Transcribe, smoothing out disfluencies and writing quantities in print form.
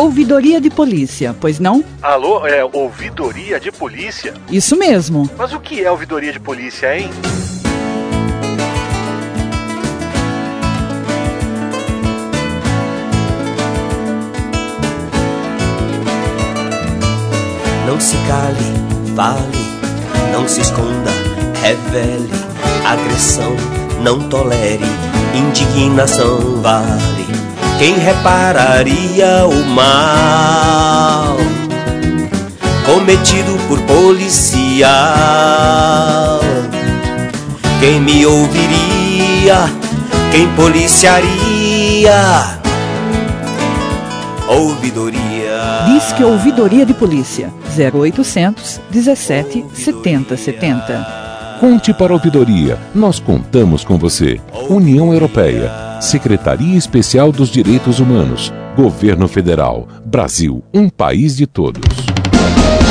ouvidoria de polícia, pois não? Alô, ouvidoria de polícia? Isso mesmo. Mas o que é ouvidoria de polícia, hein? Não se cale, fale, não se esconda, revele agressão, não tolere indignação, vale quem repararia o mal cometido por policial. Quem me ouviria, quem policiaria? Ouvidoria. Diz que ouvidoria de polícia 0800 17 70 70. Conte para a ouvidoria, nós contamos com você. União Europeia, Secretaria Especial dos Direitos Humanos, Governo Federal, Brasil, um país de todos.